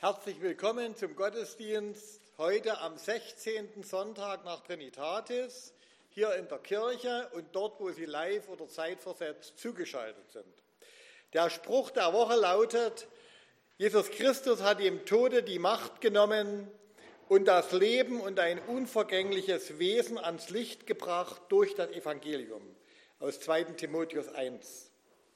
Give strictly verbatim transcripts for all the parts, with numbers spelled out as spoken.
Herzlich willkommen zum Gottesdienst heute am sechzehnten Sonntag nach Trinitatis, hier in der Kirche und dort, wo Sie live oder zeitversetzt zugeschaltet sind. Der Spruch der Woche lautet: Jesus Christus hat im Tode die Macht genommen und das Leben und ein unvergängliches Wesen ans Licht gebracht durch das Evangelium, aus zweiten Timotheus eins.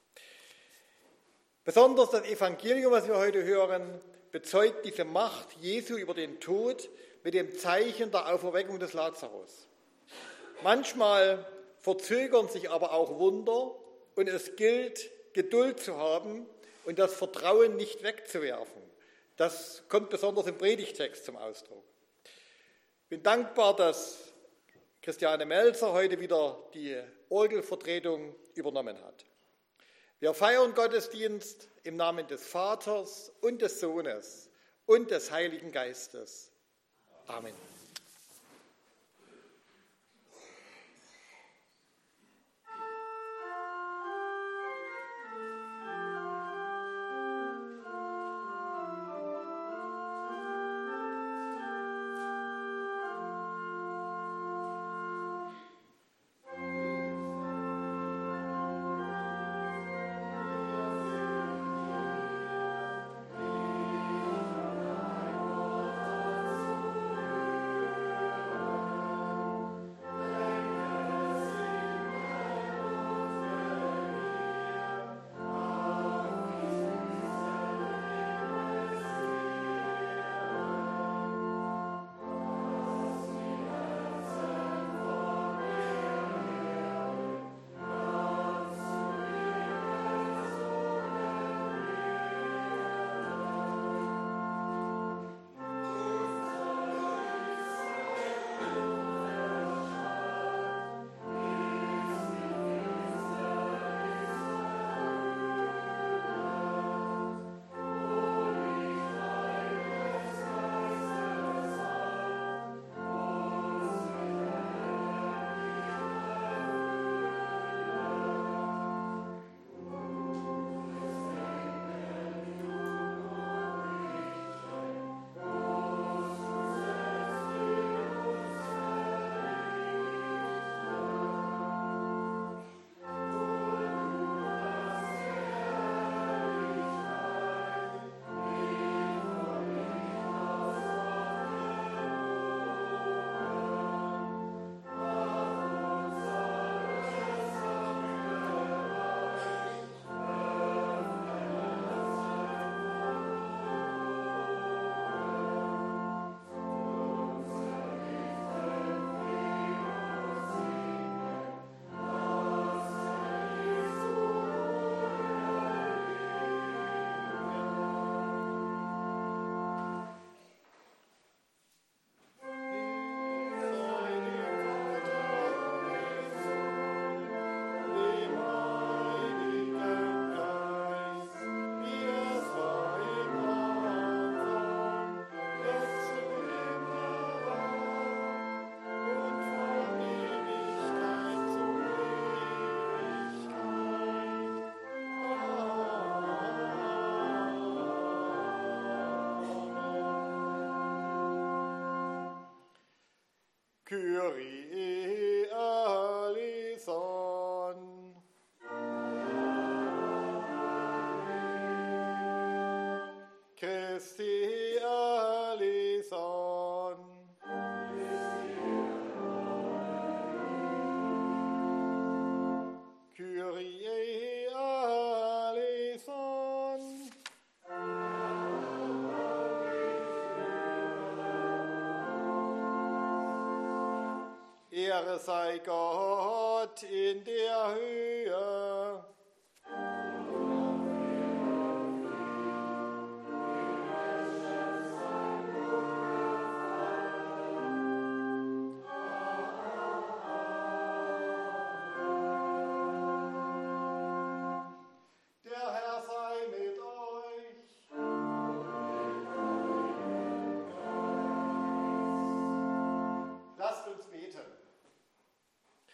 Besonders das Evangelium, was wir heute hören, bezeugt diese Macht Jesu über den Tod mit dem Zeichen der Auferweckung des Lazarus. Manchmal verzögern sich aber auch Wunder und es gilt, Geduld zu haben und das Vertrauen nicht wegzuwerfen. Das kommt besonders im Predigtext zum Ausdruck. Ich bin dankbar, dass Christiane Melzer heute wieder die Orgelvertretung übernommen hat. Wir feiern Gottesdienst im Namen des Vaters und des Sohnes und des Heiligen Geistes. Amen. Kyrie eleison. Christi eleison. Kyrie eleison. Ehre sei Gott in der Höhe. Der Herr sei mit euch. Lasst uns beten.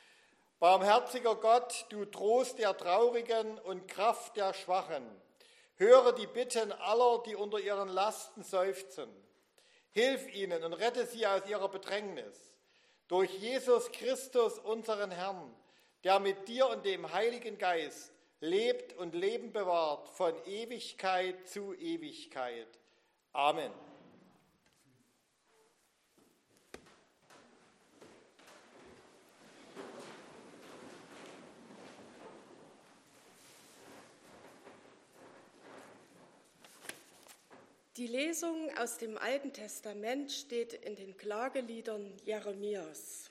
Barmherziger Gott, du Trost der Traurigen und Kraft der Schwachen, Höre die Bitten aller, die unter ihren Lasten seufzen. Hilf ihnen und rette sie aus ihrer Bedrängnis. Durch Jesus Christus, unseren Herrn, der mit dir und dem Heiligen Geist lebt und Leben bewahrt von Ewigkeit zu Ewigkeit. Amen. Die Lesung aus dem Alten Testament steht in den Klageliedern Jeremias.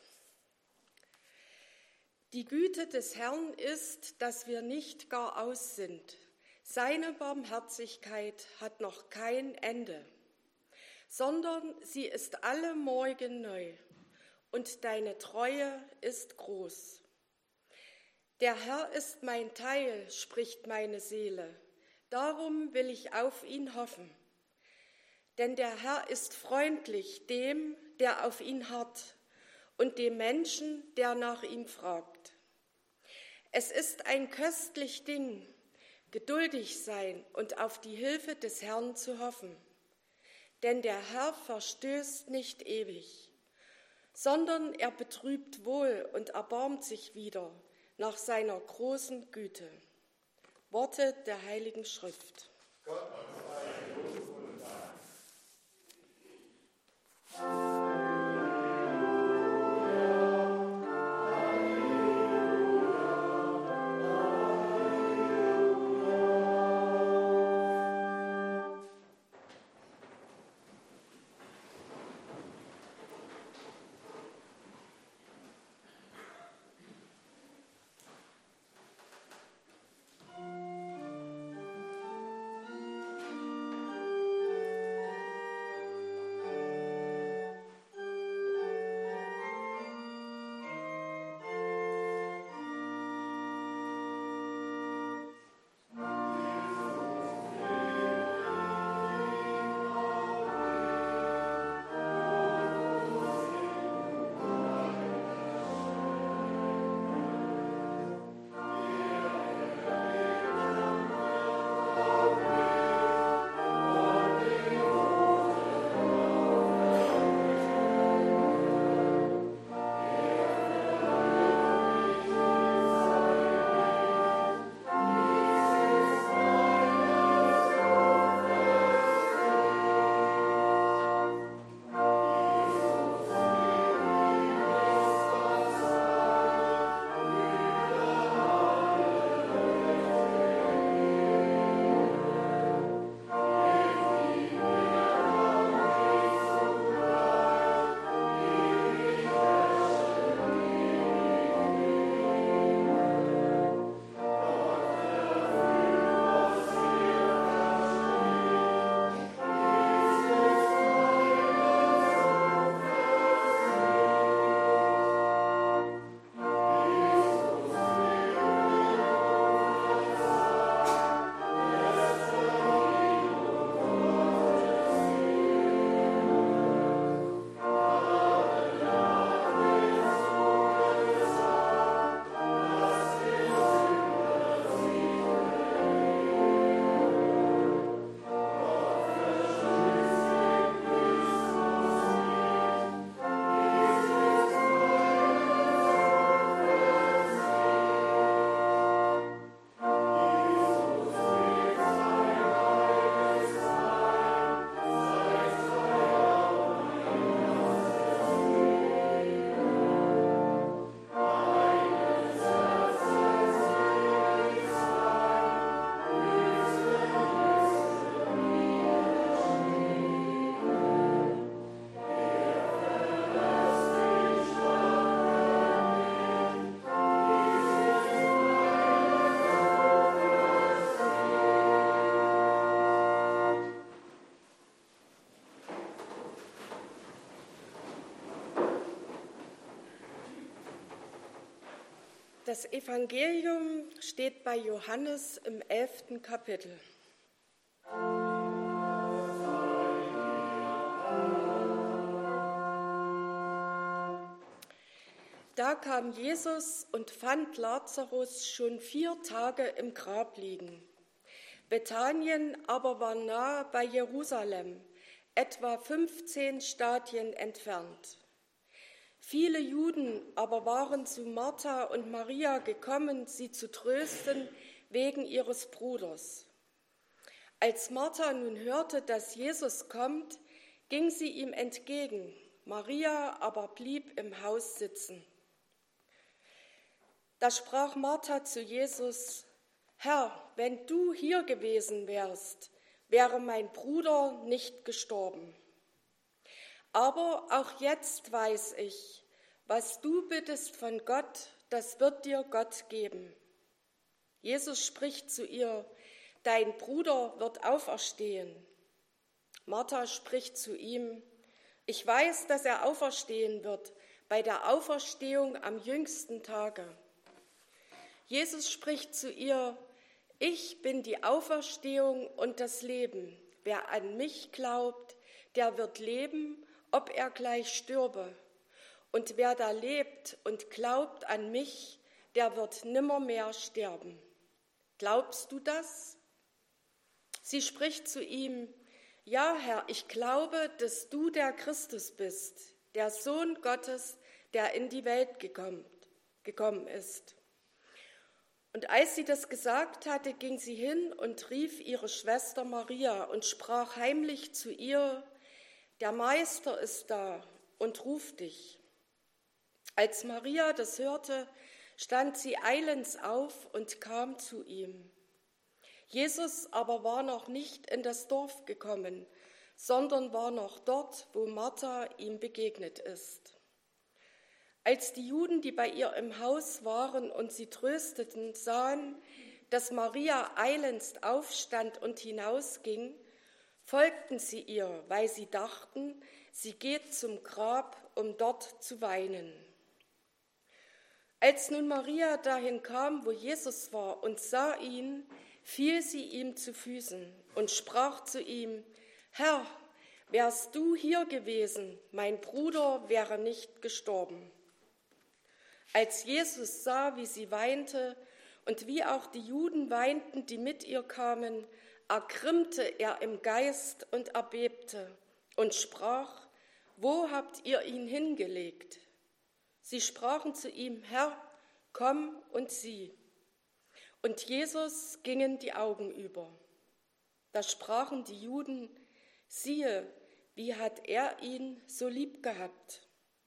Die Güte des Herrn ist, dass wir nicht gar aus sind. Seine Barmherzigkeit hat noch kein Ende, sondern sie ist alle Morgen neu und deine Treue ist groß. Der Herr ist mein Teil, spricht meine Seele, darum will ich auf ihn hoffen. Denn der Herr ist freundlich dem, der auf ihn harrt, und dem Menschen, der nach ihm fragt. Es ist ein köstlich Ding, geduldig sein und auf die Hilfe des Herrn zu hoffen. Denn der Herr verstößt nicht ewig, sondern er betrübt wohl und erbarmt sich wieder nach seiner großen Güte. Worte der Heiligen Schrift. Gott sei Lob und Dank. Das Evangelium steht bei Johannes im elften Kapitel. Da kam Jesus und fand Lazarus schon vier Tage im Grab liegen. Bethanien aber war nahe bei Jerusalem, etwa fünfzehn Stadien entfernt. Viele Juden aber waren zu Martha und Maria gekommen, sie zu trösten wegen ihres Bruders. Als Martha nun hörte, dass Jesus kommt, ging sie ihm entgegen. Maria aber blieb im Haus sitzen. Da sprach Martha zu Jesus: Herr, wenn du hier gewesen wärst, wäre mein Bruder nicht gestorben. Aber auch jetzt weiß ich, was du bittest von Gott, das wird dir Gott geben. Jesus spricht zu ihr: Dein Bruder wird auferstehen. Martha spricht zu ihm: Ich weiß, dass er auferstehen wird bei der Auferstehung am jüngsten Tage. Jesus spricht zu ihr: Ich bin die Auferstehung und das Leben. Wer an mich glaubt, der wird leben, ob er gleich stürbe. Und wer da lebt und glaubt an mich, der wird nimmermehr sterben. Glaubst du das? Sie spricht zu ihm: Ja, Herr, ich glaube, dass du der Christus bist, der Sohn Gottes, der in die Welt gekommen, gekommen ist. Und als sie das gesagt hatte, ging sie hin und rief ihre Schwester Maria und sprach heimlich zu ihr: Der Meister ist da und ruft dich. Als Maria das hörte, stand sie eilends auf und kam zu ihm. Jesus aber war noch nicht in das Dorf gekommen, sondern war noch dort, wo Martha ihm begegnet ist. Als die Juden, die bei ihr im Haus waren und sie trösteten, sahen, dass Maria eilends aufstand und hinausging, folgten sie ihr, weil sie dachten, sie geht zum Grab, um dort zu weinen. Als nun Maria dahin kam, wo Jesus war, und sah ihn, fiel sie ihm zu Füßen und sprach zu ihm: Herr, wärst du hier gewesen, mein Bruder wäre nicht gestorben. Als Jesus sah, wie sie weinte und wie auch die Juden weinten, die mit ihr kamen, ergrimmte er im Geist und erbebte und sprach: Wo habt ihr ihn hingelegt? Sie sprachen zu ihm: Herr, komm und sieh. Und Jesus gingen die Augen über. Da sprachen die Juden: Siehe, wie hat er ihn so lieb gehabt?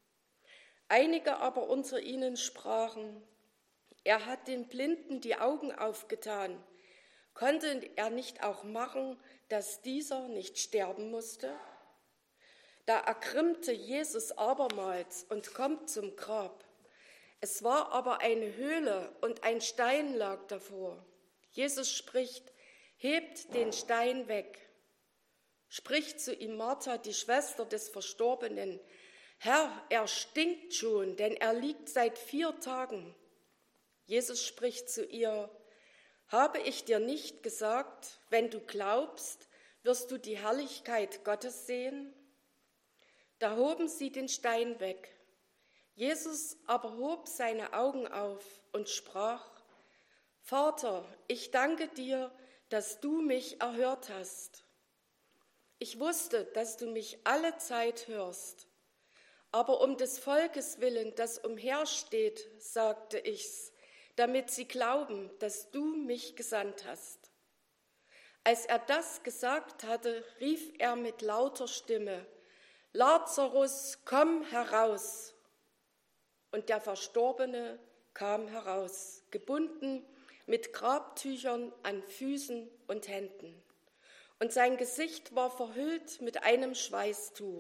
Einige aber unter ihnen sprachen: Er hat den Blinden die Augen aufgetan. Konnte er nicht auch machen, dass dieser nicht sterben musste? Da ergrimmte Jesus abermals und kommt zum Grab. Es war aber eine Höhle und ein Stein lag davor. Jesus spricht: Hebt den Stein weg. Spricht zu ihm Martha, die Schwester des Verstorbenen: Herr, er stinkt schon, denn er liegt seit vier Tagen. Jesus spricht zu ihr: Habe ich dir nicht gesagt, wenn du glaubst, wirst du die Herrlichkeit Gottes sehen? Da hoben sie den Stein weg. Jesus aber hob seine Augen auf und sprach: Vater, ich danke dir, dass du mich erhört hast. Ich wusste, dass du mich alle Zeit hörst. Aber um des Volkes willen, das umhersteht, sagte ich's, damit sie glauben, dass du mich gesandt hast. Als er das gesagt hatte, rief er mit lauter Stimme: Lazarus, komm heraus! Und der Verstorbene kam heraus, gebunden mit Grabtüchern an Füßen und Händen. Und sein Gesicht war verhüllt mit einem Schweißtuch.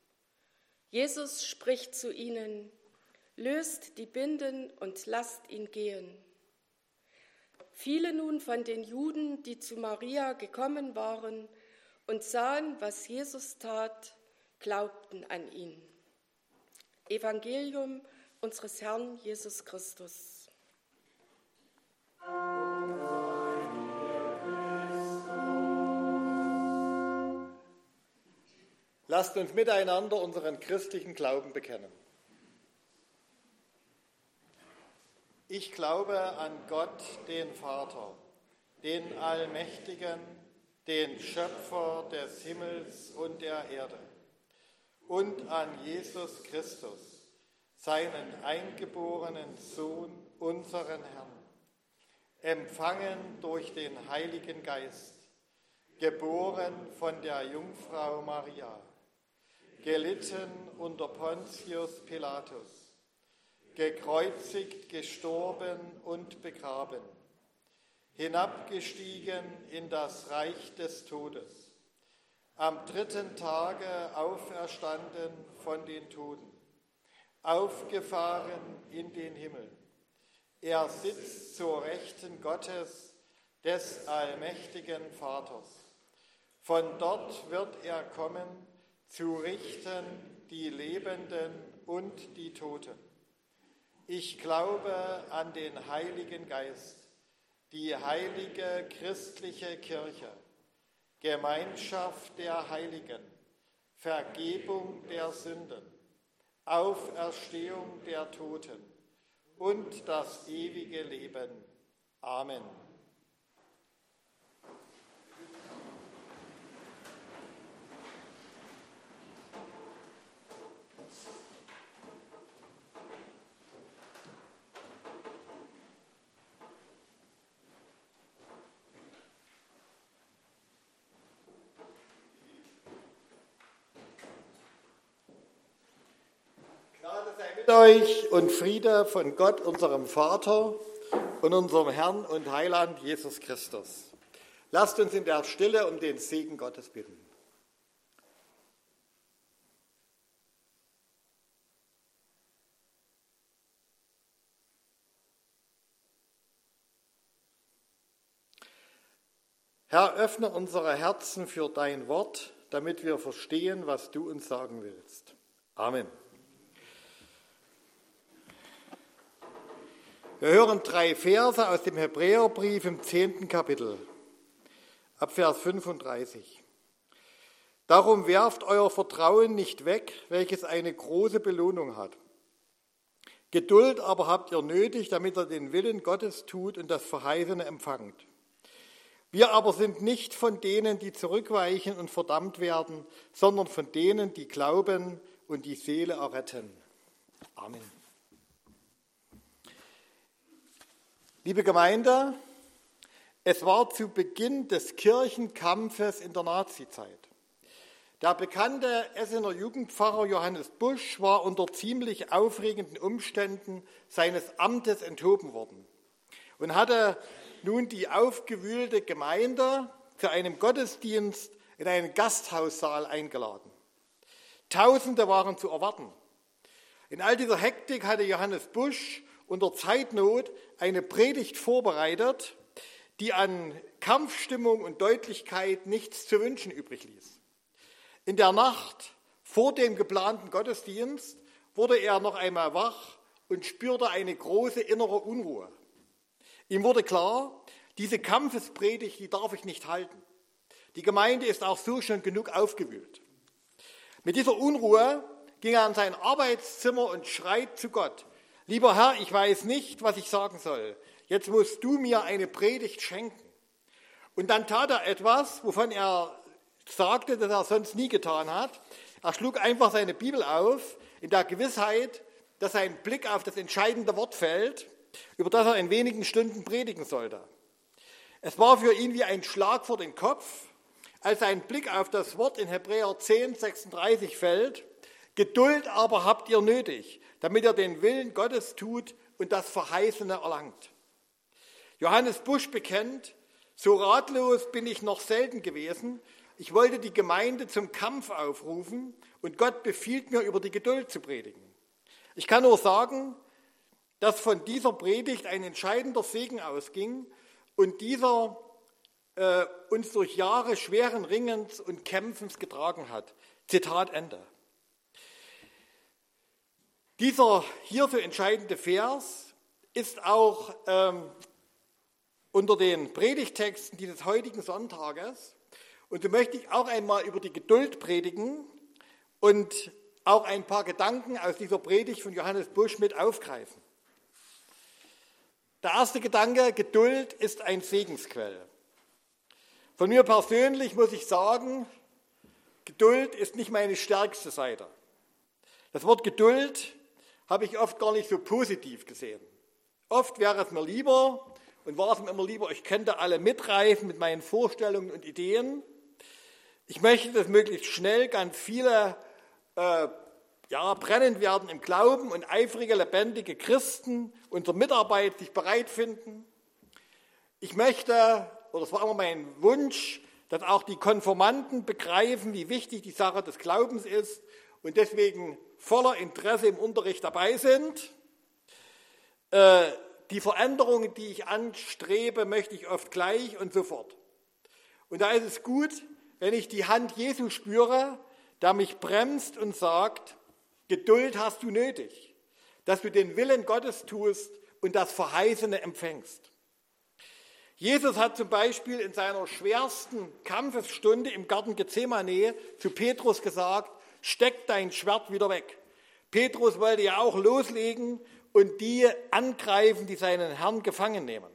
Jesus spricht zu ihnen: Löst die Binden und lasst ihn gehen. Viele nun von den Juden, die zu Maria gekommen waren und sahen, was Jesus tat, glaubten an ihn. Evangelium unseres Herrn Jesus Christus. Lasst uns miteinander unseren christlichen Glauben bekennen. Ich glaube an Gott, den Vater, den Allmächtigen, den Schöpfer des Himmels und der Erde, und an Jesus Christus, seinen eingeborenen Sohn, unseren Herrn, empfangen durch den Heiligen Geist, geboren von der Jungfrau Maria, gelitten unter Pontius Pilatus, gekreuzigt, gestorben und begraben, hinabgestiegen in das Reich des Todes, am dritten Tage auferstanden von den Toten, aufgefahren in den Himmel. Er sitzt zur Rechten Gottes, des allmächtigen Vaters. Von dort wird er kommen, zu richten die Lebenden und die Toten. Ich glaube an den Heiligen Geist, die heilige christliche Kirche, Gemeinschaft der Heiligen, Vergebung der Sünden, Auferstehung der Toten und das ewige Leben. Amen. Euch und Friede von Gott, unserem Vater und unserem Herrn und Heiland Jesus Christus. Lasst uns in der Stille um den Segen Gottes bitten. Herr, öffne unsere Herzen für dein Wort, damit wir verstehen, was du uns sagen willst. Amen. Wir hören drei Verse aus dem Hebräerbrief im zehnten Kapitel, ab Vers fünfunddreißig. Darum werft euer Vertrauen nicht weg, welches eine große Belohnung hat. Geduld aber habt ihr nötig, damit ihr den Willen Gottes tut und das Verheißene empfangt. Wir aber sind nicht von denen, die zurückweichen und verdammt werden, sondern von denen, die glauben und die Seele erretten. Amen. Liebe Gemeinde, es war zu Beginn des Kirchenkampfes in der Nazizeit. Der bekannte Essener Jugendpfarrer Johannes Busch war unter ziemlich aufregenden Umständen seines Amtes enthoben worden und hatte nun die aufgewühlte Gemeinde zu einem Gottesdienst in einen Gasthaussaal eingeladen. Tausende waren zu erwarten. In all dieser Hektik hatte Johannes Busch unter Zeitnot eine Predigt vorbereitet, die an Kampfstimmung und Deutlichkeit nichts zu wünschen übrig ließ. In der Nacht vor dem geplanten Gottesdienst wurde er noch einmal wach und spürte eine große innere Unruhe. Ihm wurde klar, diese Kampfespredigt, die darf ich nicht halten. Die Gemeinde ist auch so schon genug aufgewühlt. Mit dieser Unruhe ging er an sein Arbeitszimmer und schreit zu Gott: Lieber Herr, ich weiß nicht, was ich sagen soll. Jetzt musst du mir eine Predigt schenken. Und dann tat er etwas, wovon er sagte, dass er sonst nie getan hat. Er schlug einfach seine Bibel auf, in der Gewissheit, dass sein Blick auf das entscheidende Wort fällt, über das er in wenigen Stunden predigen sollte. Es war für ihn wie ein Schlag vor den Kopf, als sein Blick auf das Wort in Hebräer zehn, sechsunddreißig fällt: Geduld aber habt ihr nötig, damit ihr den Willen Gottes tut und das Verheißene erlangt. Johannes Busch bekennt: So ratlos bin ich noch selten gewesen. Ich wollte die Gemeinde zum Kampf aufrufen und Gott befiehlt mir, über die Geduld zu predigen. Ich kann nur sagen, dass von dieser Predigt ein entscheidender Segen ausging und dieser äh, uns durch Jahre schweren Ringens und Kämpfens getragen hat. Zitat Ende. Dieser hier so entscheidende Vers ist auch ähm, unter den Predigtexten dieses heutigen Sonntages. Und so möchte ich auch einmal über die Geduld predigen und auch ein paar Gedanken aus dieser Predigt von Johannes Busch mit aufgreifen. Der erste Gedanke, Geduld ist ein Segensquell. Von mir persönlich muss ich sagen, Geduld ist nicht meine stärkste Seite. Das Wort Geduld habe ich oft gar nicht so positiv gesehen. Oft wäre es mir lieber und war es mir immer lieber, ich könnte alle mitreißen mit meinen Vorstellungen und Ideen. Ich möchte, dass möglichst schnell ganz viele äh, ja, brennend werden im Glauben und eifrige, lebendige Christen unsere Mitarbeit sich bereit finden. Ich möchte, oder es war immer mein Wunsch, dass auch die Konformanten begreifen, wie wichtig die Sache des Glaubens ist und deswegen voller Interesse im Unterricht dabei sind. Äh, die Veränderungen, die ich anstrebe, möchte ich oft gleich und sofort. Und da ist es gut, wenn ich die Hand Jesu spüre, der mich bremst und sagt, Geduld hast du nötig, dass du den Willen Gottes tust und das Verheißene empfängst. Jesus hat zum Beispiel in seiner schwersten Kampfesstunde im Garten Gethsemane zu Petrus gesagt, steck dein Schwert wieder weg. Petrus wollte ja auch loslegen und die angreifen, die seinen Herrn gefangen nehmen.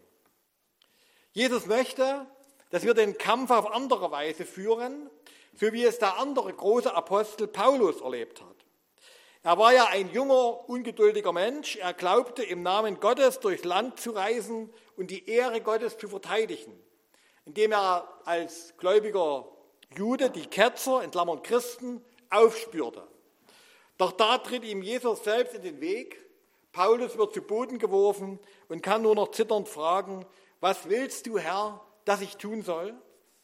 Jesus möchte, dass wir den Kampf auf andere Weise führen, so wie es der andere große Apostel Paulus erlebt hat. Er war ja ein junger, ungeduldiger Mensch. Er glaubte, im Namen Gottes durchs Land zu reisen und die Ehre Gottes zu verteidigen, indem er als gläubiger Jude die Ketzer, in Klammern Christen, aufspürte. Doch da tritt ihm Jesus selbst in den Weg. Paulus wird zu Boden geworfen und kann nur noch zitternd fragen, was willst du, Herr, dass ich tun soll?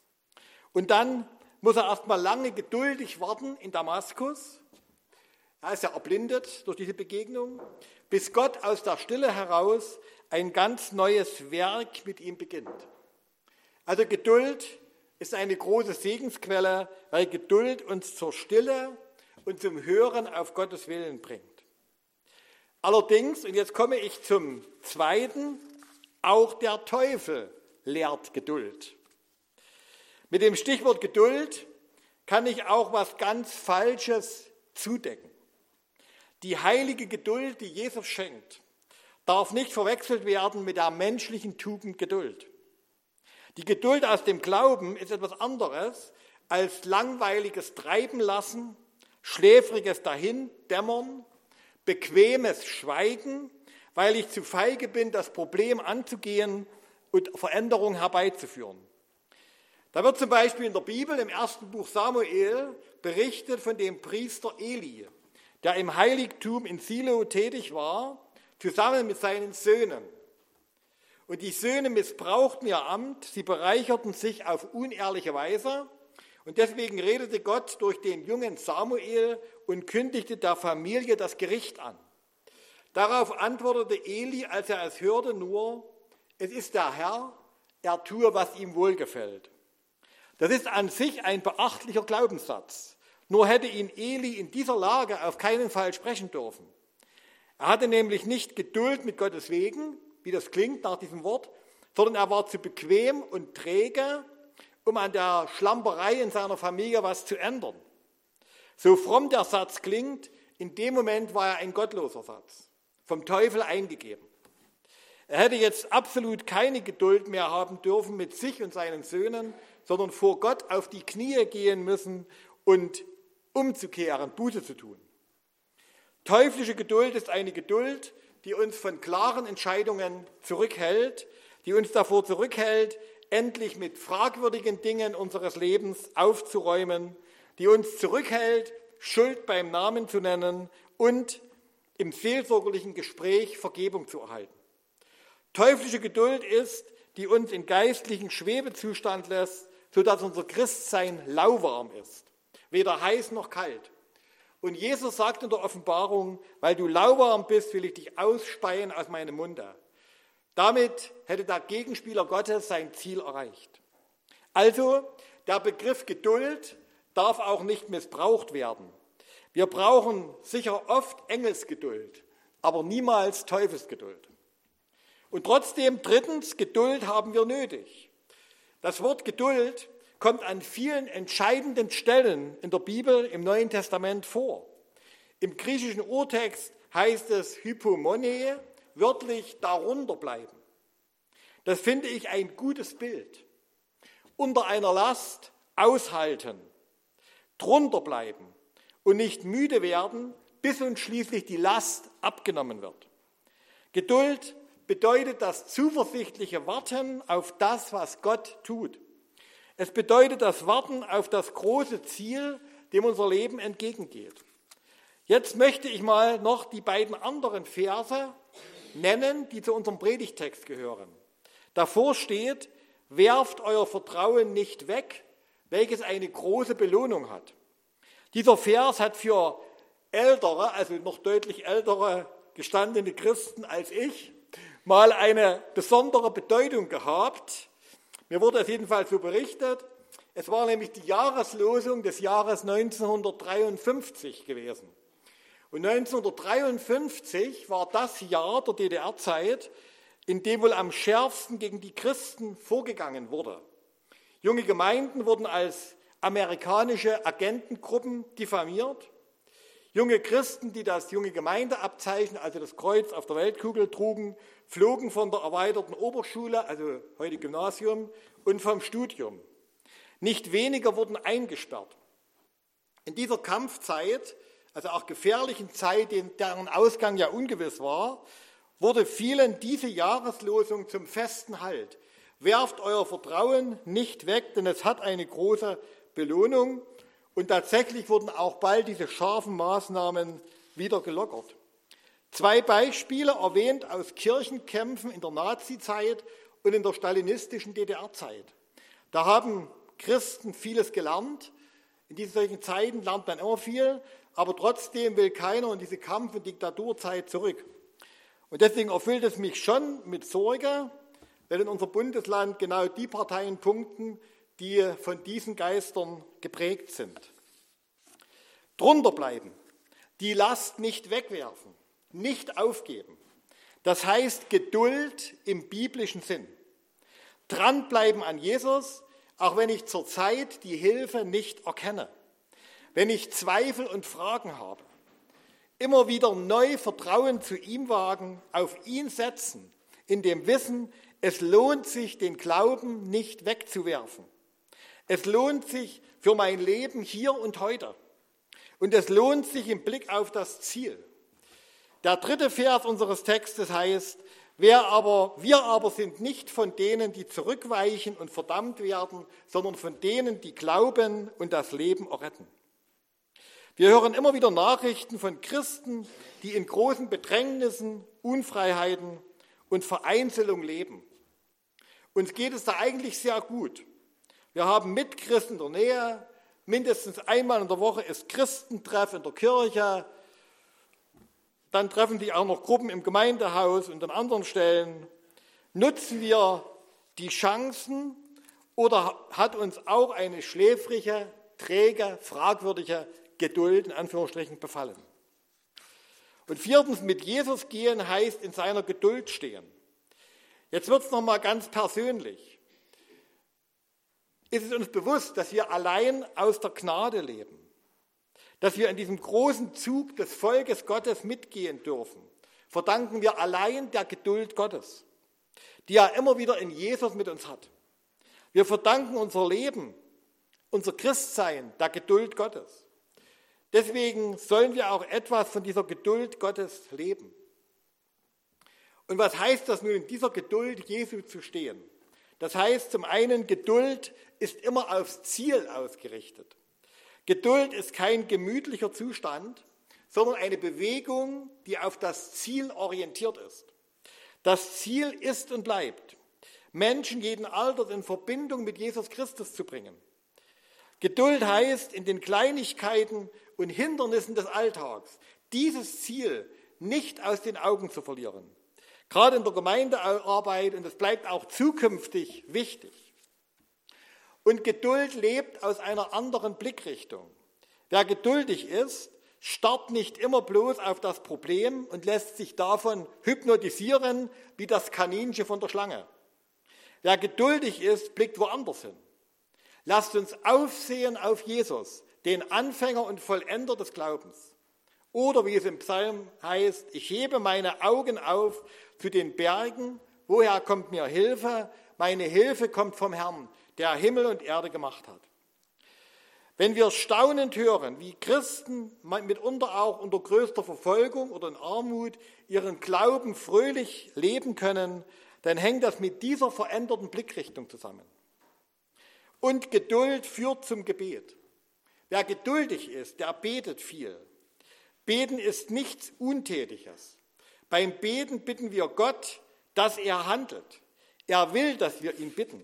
Und dann muss er erst mal lange geduldig warten in Damaskus. Er ist ja erblindet durch diese Begegnung, bis Gott aus der Stille heraus ein ganz neues Werk mit ihm beginnt. Also Geduld ist eine große Segensquelle, weil Geduld uns zur Stille und zum Hören auf Gottes Willen bringt. Allerdings, und jetzt komme ich zum Zweiten, auch der Teufel lehrt Geduld. Mit dem Stichwort Geduld kann ich auch was ganz Falsches zudecken. Die heilige Geduld, die Jesus schenkt, darf nicht verwechselt werden mit der menschlichen Tugend Geduld. Die Geduld aus dem Glauben ist etwas anderes als langweiliges Treiben lassen, schläfriges Dahindämmern, bequemes Schweigen, weil ich zu feige bin, das Problem anzugehen und Veränderung herbeizuführen. Da wird zum Beispiel in der Bibel im ersten Buch Samuel berichtet von dem Priester Eli, der im Heiligtum in Silo tätig war, zusammen mit seinen Söhnen. Und die Söhne missbrauchten ihr Amt, sie bereicherten sich auf unehrliche Weise. Und deswegen redete Gott durch den jungen Samuel und kündigte der Familie das Gericht an. Darauf antwortete Eli, als er es hörte, nur, es ist der Herr, er tue, was ihm wohlgefällt. Das ist an sich ein beachtlicher Glaubenssatz. Nur hätte ihn Eli in dieser Lage auf keinen Fall sprechen dürfen. Er hatte nämlich nicht Geduld mit Gottes Wegen, wie das klingt nach diesem Wort, sondern er war zu bequem und träge, um an der Schlamperei in seiner Familie was zu ändern. So fromm der Satz klingt, in dem Moment war er ein gottloser Satz, vom Teufel eingegeben. Er hätte jetzt absolut keine Geduld mehr haben dürfen mit sich und seinen Söhnen, sondern vor Gott auf die Knie gehen müssen und umzukehren, Buße zu tun. Teuflische Geduld ist eine Geduld, die uns von klaren Entscheidungen zurückhält, die uns davor zurückhält, endlich mit fragwürdigen Dingen unseres Lebens aufzuräumen, die uns zurückhält, Schuld beim Namen zu nennen und im seelsorgerlichen Gespräch Vergebung zu erhalten. Teuflische Geduld ist, die uns in geistlichen Schwebezustand lässt, sodass unser Christsein lauwarm ist. Weder heiß noch kalt. Und Jesus sagt in der Offenbarung, weil du lauwarm bist, will ich dich ausspeien aus meinem Munde. Damit hätte der Gegenspieler Gottes sein Ziel erreicht. Also, der Begriff Geduld darf auch nicht missbraucht werden. Wir brauchen sicher oft Engelsgeduld, aber niemals Teufelsgeduld. Und trotzdem, drittens, Geduld haben wir nötig. Das Wort Geduld kommt an vielen entscheidenden Stellen in der Bibel im Neuen Testament vor. Im griechischen Urtext heißt es Hypomone, wörtlich darunter bleiben. Das finde ich ein gutes Bild. Unter einer Last aushalten, drunter bleiben und nicht müde werden, bis uns schließlich die Last abgenommen wird. Geduld bedeutet das zuversichtliche Warten auf das, was Gott tut. Es bedeutet das Warten auf das große Ziel, dem unser Leben entgegengeht. Jetzt möchte ich mal noch die beiden anderen Verse nennen, die zu unserem Predigtext gehören. Davor steht, werft euer Vertrauen nicht weg, welches eine große Belohnung hat. Dieser Vers hat für ältere, also noch deutlich ältere gestandene Christen als ich, mal eine besondere Bedeutung gehabt. Mir wurde es jedenfalls so berichtet. Es war nämlich die Jahreslosung des Jahres neunzehnhundertdreiundfünfzig gewesen. Und neunzehnhundertdreiundfünfzig war das Jahr der D D R-Zeit, in dem wohl am schärfsten gegen die Christen vorgegangen wurde. Junge Gemeinden wurden als amerikanische Agentengruppen diffamiert. Junge Christen, die das junge Gemeindeabzeichen, also das Kreuz auf der Weltkugel trugen, flogen von der erweiterten Oberschule, also heute Gymnasium, und vom Studium. Nicht weniger wurden eingesperrt. In dieser Kampfzeit, also auch gefährlichen Zeit, deren Ausgang ja ungewiss war, wurde vielen diese Jahreslosung zum festen Halt. Werft euer Vertrauen nicht weg, denn es hat eine große Belohnung. Und tatsächlich wurden auch bald diese scharfen Maßnahmen wieder gelockert. Zwei Beispiele erwähnt aus Kirchenkämpfen in der Nazizeit und in der stalinistischen D D R-Zeit. Da haben Christen vieles gelernt. In diesen solchen Zeiten lernt man immer viel, aber trotzdem will keiner in diese Kampf- und Diktaturzeit zurück. Und deswegen erfüllt es mich schon mit Sorge, wenn in unser Bundesland genau die Parteien punkten, die von diesen Geistern geprägt sind. Drunter bleiben, die Last nicht wegwerfen, nicht aufgeben. Das heißt Geduld im biblischen Sinn. Dranbleiben an Jesus, auch wenn ich zurzeit die Hilfe nicht erkenne. Wenn ich Zweifel und Fragen habe. Immer wieder neu Vertrauen zu ihm wagen, auf ihn setzen, in dem Wissen, es lohnt sich, den Glauben nicht wegzuwerfen. Es lohnt sich für mein Leben hier und heute. Und es lohnt sich im Blick auf das Ziel. Der dritte Vers unseres Textes heißt, wer aber, wir aber sind nicht von denen, die zurückweichen und verdammt werden, sondern von denen, die glauben und das Leben erretten. Wir hören immer wieder Nachrichten von Christen, die in großen Bedrängnissen, Unfreiheiten und Vereinzelung leben. Uns geht es da eigentlich sehr gut. Wir haben Mitchristen in der Nähe, mindestens einmal in der Woche ist Christentreff in der Kirche, dann treffen sich auch noch Gruppen im Gemeindehaus und an anderen Stellen. Nutzen wir die Chancen oder hat uns auch eine schläfrige, träge, fragwürdige Geduld in Anführungsstrichen befallen? Und viertens, mit Jesus gehen heißt in seiner Geduld stehen. Jetzt wird es nochmal ganz persönlich. Ist es uns bewusst, dass wir allein aus der Gnade leben? Dass wir in diesem großen Zug des Volkes Gottes mitgehen dürfen? Verdanken wir allein der Geduld Gottes, die er immer wieder in Jesus mit uns hat. Wir verdanken unser Leben, unser Christsein der Geduld Gottes. Deswegen sollen wir auch etwas von dieser Geduld Gottes leben. Und was heißt das nun, in dieser Geduld Jesu zu stehen? Das heißt zum einen, Geduld ist immer aufs Ziel ausgerichtet. Geduld ist kein gemütlicher Zustand, sondern eine Bewegung, die auf das Ziel orientiert ist. Das Ziel ist und bleibt, Menschen jeden Alters in Verbindung mit Jesus Christus zu bringen. Geduld heißt, in den Kleinigkeiten und Hindernissen des Alltags dieses Ziel nicht aus den Augen zu verlieren. Gerade in der Gemeindearbeit, und das bleibt auch zukünftig wichtig. Und Geduld lebt aus einer anderen Blickrichtung. Wer geduldig ist, starrt nicht immer bloß auf das Problem und lässt sich davon hypnotisieren wie das Kaninchen von der Schlange. Wer geduldig ist, blickt woanders hin. Lasst uns aufsehen auf Jesus, den Anfänger und Vollender des Glaubens. Oder wie es im Psalm heißt, ich hebe meine Augen auf zu den Bergen, woher kommt mir Hilfe? Meine Hilfe kommt vom Herrn, der Himmel und Erde gemacht hat. Wenn wir staunend hören, wie Christen mitunter auch unter größter Verfolgung oder in Armut ihren Glauben fröhlich leben können, dann hängt das mit dieser veränderten Blickrichtung zusammen. Und Geduld führt zum Gebet. Wer geduldig ist, der betet viel. Beten ist nichts Untätiges. Beim Beten bitten wir Gott, dass er handelt. Er will, dass wir ihn bitten.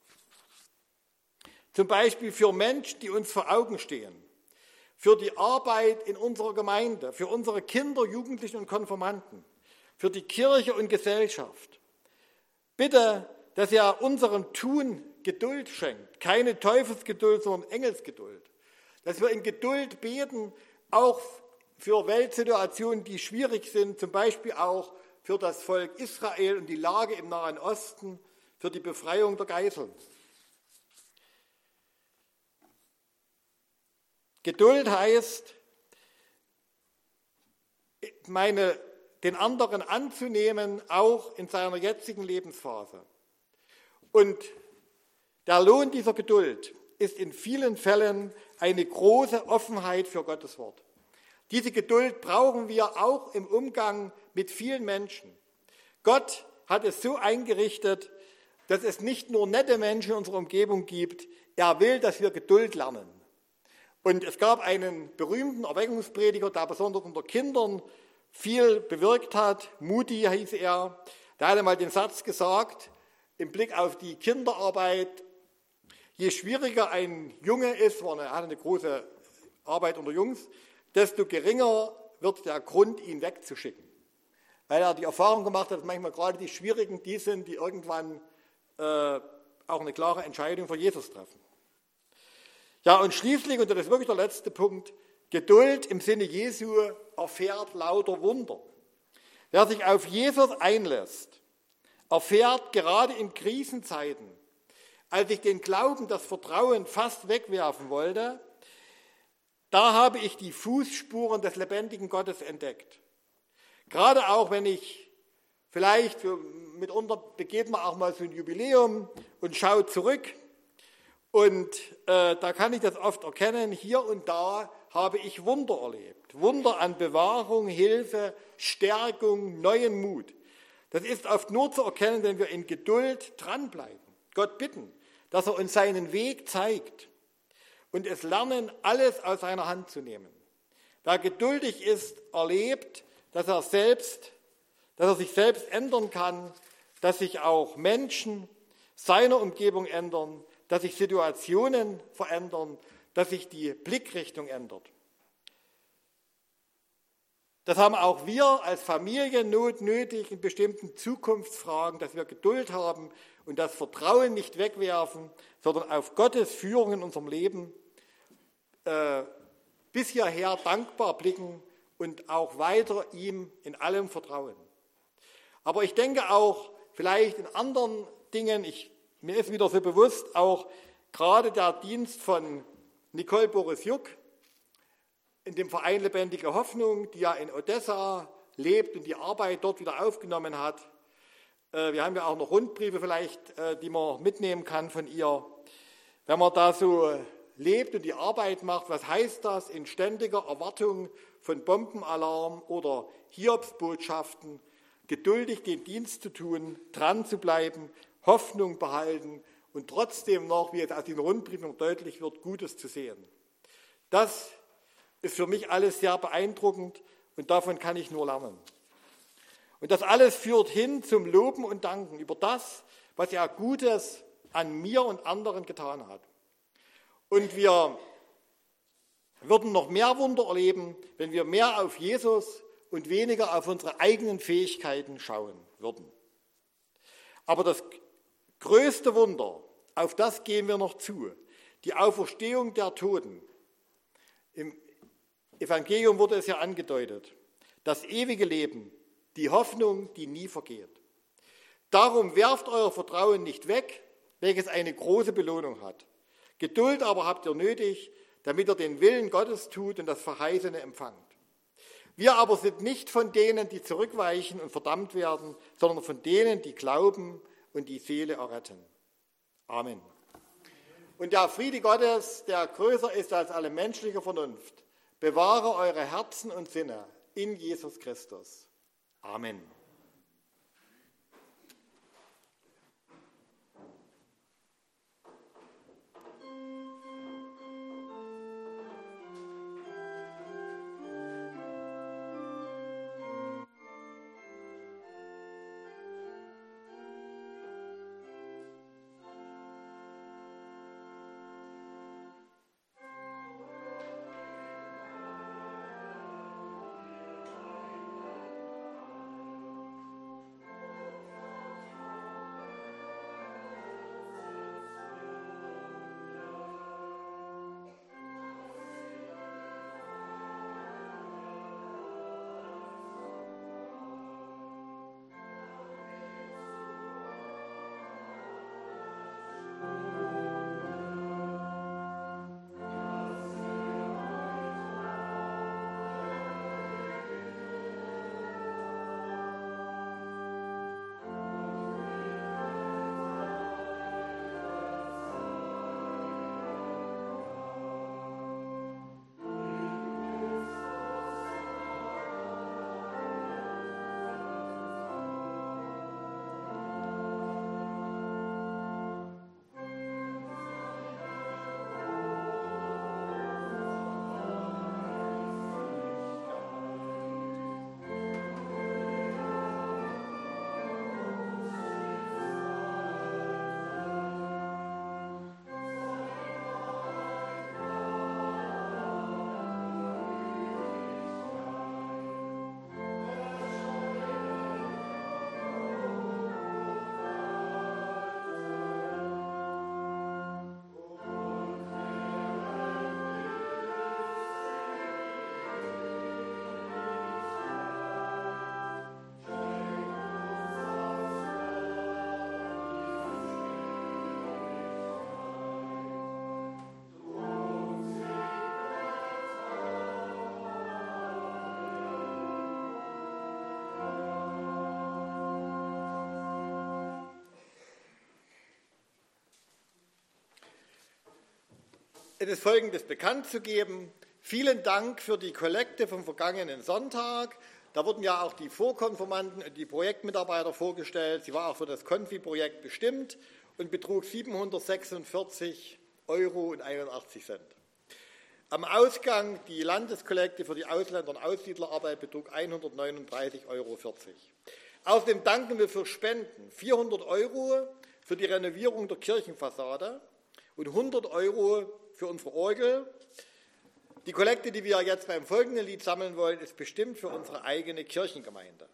Zum Beispiel für Menschen, die uns vor Augen stehen, für die Arbeit in unserer Gemeinde, für unsere Kinder, Jugendlichen und Konfirmanden, für die Kirche und Gesellschaft. Bitte, dass er unserem Tun Geduld schenkt, keine Teufelsgeduld, sondern Engelsgeduld. Dass wir in Geduld beten, auch für Weltsituationen, die schwierig sind, zum Beispiel auch für das Volk Israel und die Lage im Nahen Osten, für die Befreiung der Geiseln. Geduld heißt, meine, den anderen anzunehmen, auch in seiner jetzigen Lebensphase. Und der Lohn dieser Geduld ist in vielen Fällen eine große Offenheit für Gottes Wort. Diese Geduld brauchen wir auch im Umgang mit vielen Menschen. Gott hat es so eingerichtet, dass es nicht nur nette Menschen in unserer Umgebung gibt. Er will, dass wir Geduld lernen. Und es gab einen berühmten Erweckungsprediger, der besonders unter Kindern viel bewirkt hat. Moody hieß er. Der hatte mal den Satz gesagt, im Blick auf die Kinderarbeit: Je schwieriger ein Junge ist, er hatte eine große Arbeit unter Jungs, desto geringer wird der Grund, ihn wegzuschicken. Weil er die Erfahrung gemacht hat, dass manchmal gerade die Schwierigen die sind, die irgendwann äh, auch eine klare Entscheidung für Jesus treffen. Ja, und schließlich, und das ist wirklich der letzte Punkt, Geduld im Sinne Jesu erfährt lauter Wunder. Wer sich auf Jesus einlässt, erfährt gerade in Krisenzeiten, als ich den Glauben, das Vertrauen fast wegwerfen wollte, da habe ich die Fußspuren des lebendigen Gottes entdeckt. Gerade auch, wenn ich vielleicht, mitunter begeht man auch mal so ein Jubiläum und schaut zurück. Und äh, da kann ich das oft erkennen, hier und da habe ich Wunder erlebt. Wunder an Bewahrung, Hilfe, Stärkung, neuen Mut. Das ist oft nur zu erkennen, wenn wir in Geduld dranbleiben. Gott bitten, dass er uns seinen Weg zeigt und es lernen, alles aus seiner Hand zu nehmen. Wer geduldig ist, erlebt, dass er, selbst, dass er sich selbst ändern kann, dass sich auch Menschen seiner Umgebung ändern, dass sich Situationen verändern, dass sich die Blickrichtung ändert. Das haben auch wir als Familie notnötig in bestimmten Zukunftsfragen, dass wir Geduld haben und das Vertrauen nicht wegwerfen, sondern auf Gottes Führung in unserem Leben äh, bis hierher dankbar blicken und auch weiter ihm in allem vertrauen. Aber ich denke auch vielleicht in anderen Dingen, ich Mir ist wieder so bewusst, auch gerade der Dienst von Nicole Borisjuk in dem Verein Lebendige Hoffnung, die ja in Odessa lebt und die Arbeit dort wieder aufgenommen hat. Wir haben ja auch noch Rundbriefe vielleicht, die man mitnehmen kann von ihr. Wenn man da so lebt und die Arbeit macht, was heißt das in ständiger Erwartung von Bombenalarm oder Hiobsbotschaften, geduldig den Dienst zu tun, dran zu bleiben, Hoffnung behalten und trotzdem noch, wie jetzt aus den Rundbriefen deutlich wird, Gutes zu sehen. Das ist für mich alles sehr beeindruckend und davon kann ich nur lernen. Und das alles führt hin zum Loben und Danken über das, was er Gutes an mir und anderen getan hat. Und wir würden noch mehr Wunder erleben, wenn wir mehr auf Jesus und weniger auf unsere eigenen Fähigkeiten schauen würden. Aber das größte Wunder, auf das gehen wir noch zu, die Auferstehung der Toten. Im Evangelium wurde es ja angedeutet, das ewige Leben, die Hoffnung, die nie vergeht. Darum werft euer Vertrauen nicht weg, welches eine große Belohnung hat. Geduld aber habt ihr nötig, damit ihr den Willen Gottes tut und das Verheißene empfangt. Wir aber sind nicht von denen, die zurückweichen und verdammt werden, sondern von denen, die glauben und die Seele erretten. Amen. Und der Friede Gottes, der größer ist als alle menschliche Vernunft, bewahre eure Herzen und Sinne in Jesus Christus. Amen. Es ist Folgendes bekannt zu geben. Vielen Dank für die Kollekte vom vergangenen Sonntag. Da wurden ja auch die Vorkonfirmanden und die Projektmitarbeiter vorgestellt. Sie war auch für das Konfi-Projekt bestimmt und betrug siebenhundertsechsundvierzig Euro und einundachtzig Cent. Am Ausgang die Landeskollekte für die Ausländer- und Aussiedlerarbeit betrug hundertneununddreißig Euro vierzig. Außerdem danken wir für Spenden. vierhundert Euro für die Renovierung der Kirchenfassade und hundert Euro für unsere Orgel. Die Kollekte, die wir jetzt beim folgenden Lied sammeln wollen, ist bestimmt für unsere eigene Kirchengemeinde.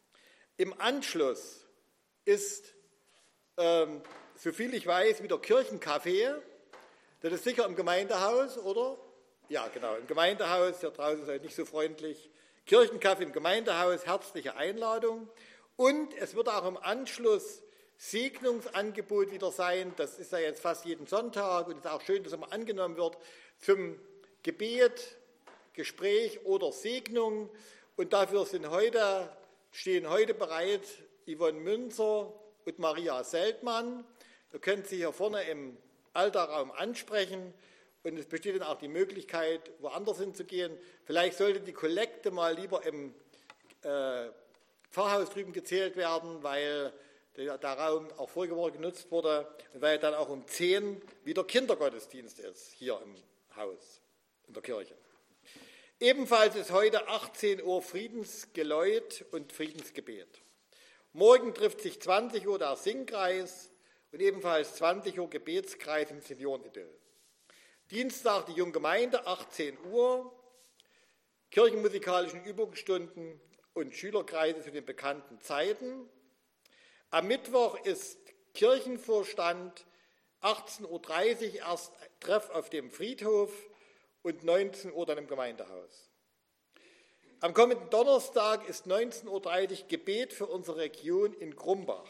Im Anschluss ist, ähm, soviel ich weiß, wieder Kirchencafé. Das ist sicher im Gemeindehaus, oder? Ja, genau, im Gemeindehaus. Hier draußen seid nicht so freundlich. Kirchencafé im Gemeindehaus, herzliche Einladung. Und es wird auch im Anschluss Segnungsangebot wieder sein. Das ist ja jetzt fast jeden Sonntag und es ist auch schön, dass immer angenommen wird zum Gebet, Gespräch oder Segnung. Und dafür sind heute, stehen heute bereit Yvonne Münzer und Maria Seltmann. Ihr könnt sie hier vorne im Altarraum ansprechen. Und es besteht dann auch die Möglichkeit, woanders hinzugehen. Vielleicht sollte die Kollekte mal lieber im äh, Pfarrhaus drüben gezählt werden, weil der, der Raum auch vorige Woche genutzt wurde und weil dann auch um zehn wieder Kindergottesdienst ist, hier im Haus, in der Kirche. Ebenfalls ist heute achtzehn Uhr Friedensgeläut und Friedensgebet. Morgen trifft sich zwanzig Uhr der Singkreis und ebenfalls zwanzig Uhr Gebetskreis im Seniorenidyll. Dienstag die Junggemeinde, achtzehn Uhr, kirchenmusikalischen Übungsstunden und Schülerkreise zu den bekannten Zeiten. Am Mittwoch ist Kirchenvorstand, achtzehn Uhr dreißig erst Treff auf dem Friedhof und neunzehn Uhr dann im Gemeindehaus. Am kommenden Donnerstag ist neunzehn Uhr dreißig Gebet für unsere Region in Grumbach.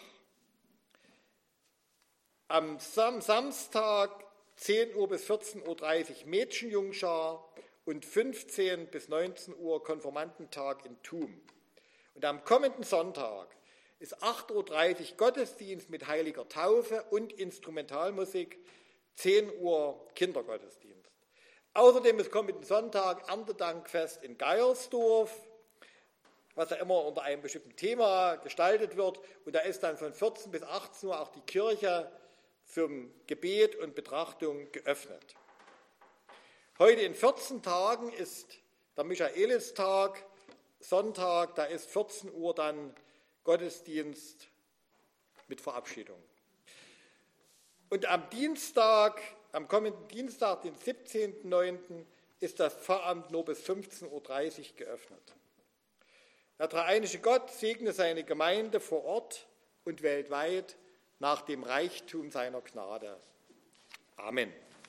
Am Sam- Samstag zehn Uhr bis vierzehn Uhr dreißig Mädchenjungschar und fünfzehn bis neunzehn Uhr Konformantentag in Thum. Und am kommenden Sonntag ist acht Uhr dreißig Gottesdienst mit heiliger Taufe und Instrumentalmusik, zehn Uhr Kindergottesdienst. Außerdem ist kommenden Sonntag Erntedankfest in Geiersdorf, was ja immer unter einem bestimmten Thema gestaltet wird. Und da ist dann von vierzehn bis achtzehn Uhr auch die Kirche zum Gebet und Betrachtung geöffnet. Heute in vierzehn Tagen ist der Michaelistag, Sonntag, da ist vierzehn Uhr dann Gottesdienst mit Verabschiedung. Und am Dienstag, am kommenden Dienstag, den siebzehnten neunten, ist das Pfarramt nur bis fünfzehn Uhr dreißig geöffnet. Der dreieinige Gott segne seine Gemeinde vor Ort und weltweit nach dem Reichtum seiner Gnade. Amen.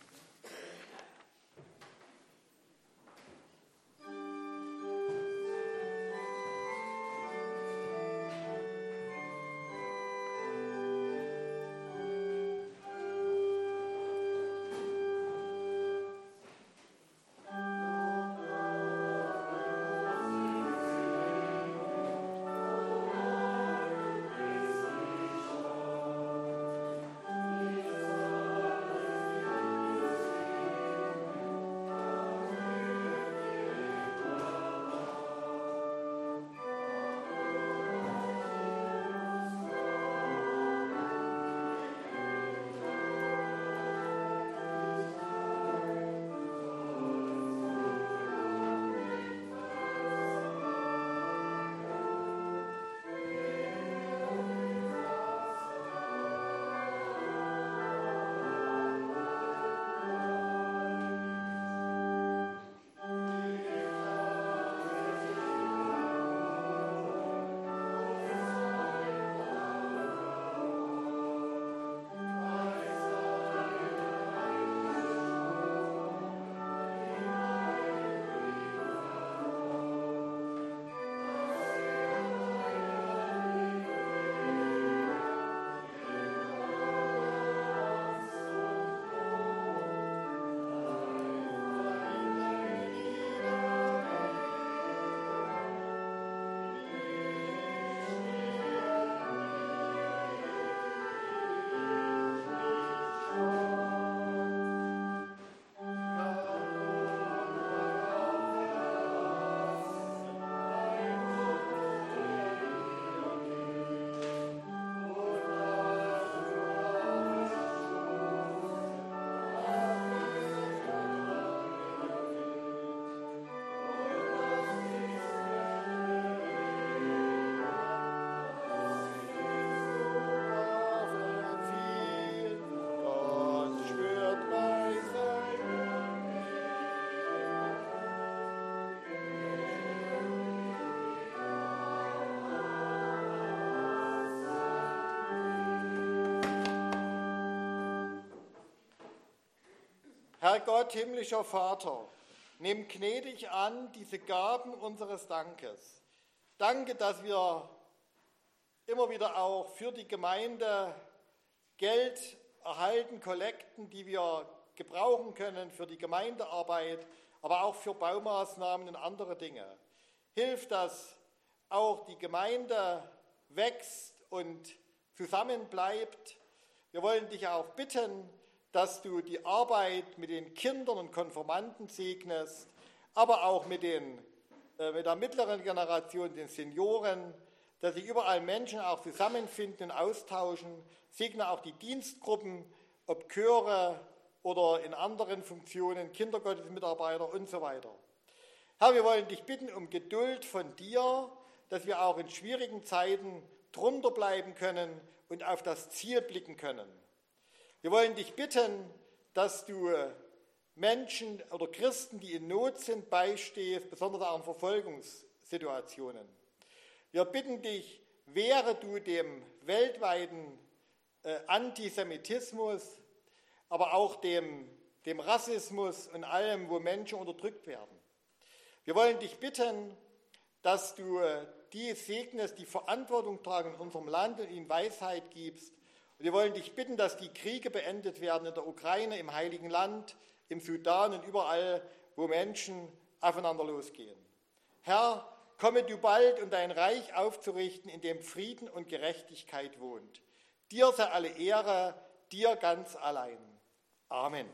Herr Gott, himmlischer Vater, nimm gnädig an diese Gaben unseres Dankes. Danke, dass wir immer wieder auch für die Gemeinde Geld erhalten, Kollekten, die wir gebrauchen können für die Gemeindearbeit, aber auch für Baumaßnahmen und andere Dinge. Hilf, dass auch die Gemeinde wächst und zusammenbleibt. Wir wollen dich auch bitten, dass du die Arbeit mit den Kindern und Konfirmanden segnest, aber auch mit, den, äh, mit der mittleren Generation, den Senioren, dass sich überall Menschen auch zusammenfinden und austauschen. Segne auch die Dienstgruppen, ob Chöre oder in anderen Funktionen, Kindergottesmitarbeiter und so weiter. Herr, wir wollen dich bitten um Geduld von dir, dass wir auch in schwierigen Zeiten drunter bleiben können und auf das Ziel blicken können. Wir wollen dich bitten, dass du Menschen oder Christen, die in Not sind, beistehst, besonders auch in Verfolgungssituationen. Wir bitten dich, wehre du dem weltweiten äh, Antisemitismus, aber auch dem, dem Rassismus und allem, wo Menschen unterdrückt werden. Wir wollen dich bitten, dass du äh, die segnest, die Verantwortung tragen in unserem Land und ihnen Weisheit gibst. Und wir wollen dich bitten, dass die Kriege beendet werden in der Ukraine, im Heiligen Land, im Sudan und überall, wo Menschen aufeinander losgehen. Herr, komme du bald, um dein Reich aufzurichten, in dem Frieden und Gerechtigkeit wohnt. Dir sei alle Ehre, dir ganz allein. Amen.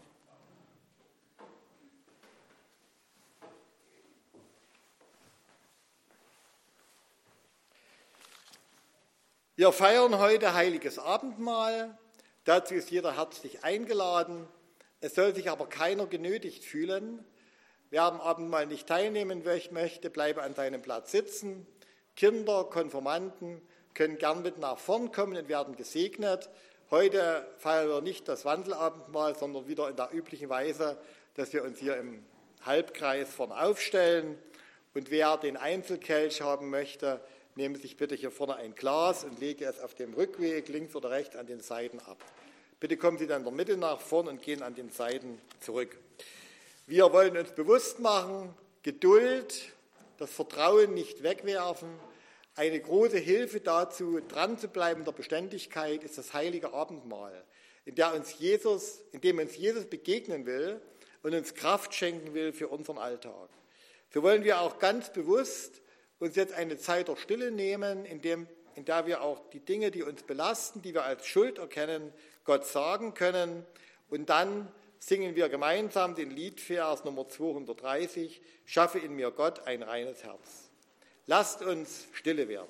Wir feiern heute Heiliges Abendmahl. Dazu ist jeder herzlich eingeladen. Es soll sich aber keiner genötigt fühlen. Wer am Abendmahl nicht teilnehmen möchte, bleibe an seinem Platz sitzen. Kinder, Konfirmanden können gern mit nach vorn kommen und werden gesegnet. Heute feiern wir nicht das Wandelabendmahl, sondern wieder in der üblichen Weise, dass wir uns hier im Halbkreis vorn aufstellen. Und wer den Einzelkelch haben möchte, nehme sich bitte hier vorne ein Glas und lege es auf dem Rückweg links oder rechts an den Seiten ab. Bitte kommen Sie dann in der Mitte nach vorn und gehen an den Seiten zurück. Wir wollen uns bewusst machen, Geduld, das Vertrauen nicht wegwerfen. Eine große Hilfe dazu, dran zu bleiben in der Beständigkeit, ist das heilige Abendmahl, in der uns Jesus, in dem uns Jesus begegnen will und uns Kraft schenken will für unseren Alltag. So wollen wir auch ganz bewusst uns jetzt eine Zeit der Stille nehmen, in, dem, in der wir auch die Dinge, die uns belasten, die wir als Schuld erkennen, Gott sagen können. Und dann singen wir gemeinsam den Liedvers Nummer zweihundertdreißig, Schaffe in mir Gott ein reines Herz. Lasst uns stille werden.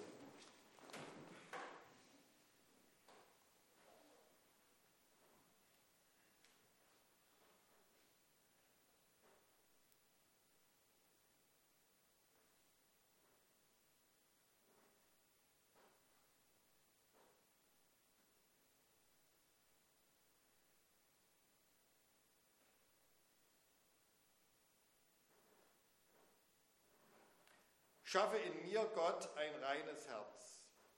Schaffe in mir, Gott, ein reines Herz.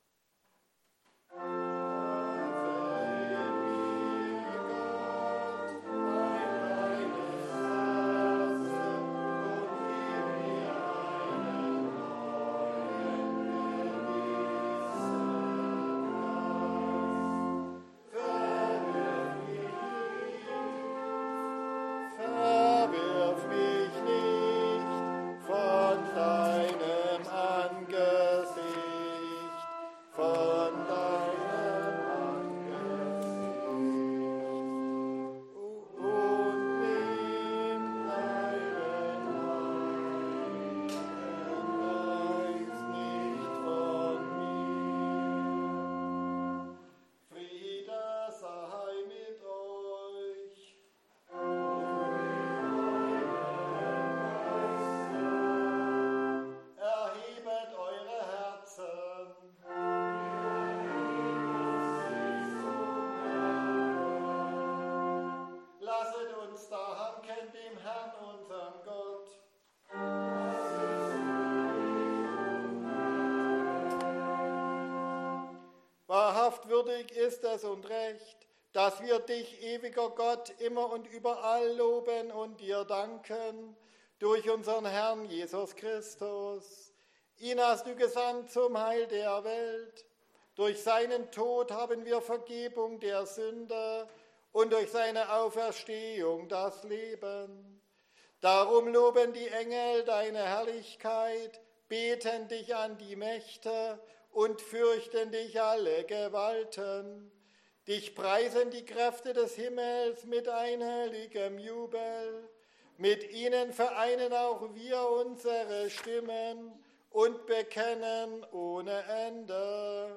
Wahrhaft würdig ist es und recht, dass wir dich, ewiger Gott, immer und überall loben und dir danken, durch unseren Herrn Jesus Christus. Ihn hast du gesandt zum Heil der Welt. Durch seinen Tod haben wir Vergebung der Sünde und durch seine Auferstehung das Leben. Darum loben die Engel deine Herrlichkeit, beten dich an die Mächte und fürchten dich alle Gewalten. Dich preisen die Kräfte des Himmels mit einhelligem Jubel. Mit ihnen vereinen auch wir unsere Stimmen und bekennen ohne Ende.